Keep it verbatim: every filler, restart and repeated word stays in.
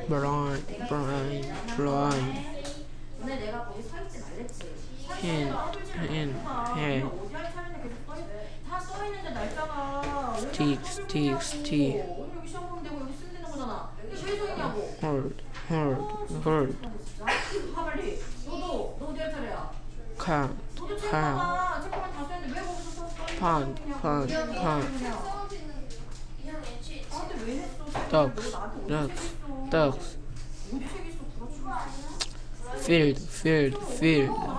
blind, blind, blind. 근데 내가 거기 서 있지 말랬지. hand, hand, hand. 어디 할 차례는 계속 써 있. 다 써 있는데 날짜가. stick, stick, stick. 오늘 여기 시험 보면 되고 여기 쓰면 되는 거잖아. 이게 왜 써 있냐고. hold, hold, hold. 가 빨리. 너도 너 어디 할 차례야? count, 너도 count. 체크만 체크만 다 썼는데 왜 거기서 써? pound, pound, pound. 나한테 왜 했어? ducks, ducks, ducks. 어디 책 있어? 그렇지. field, field, field.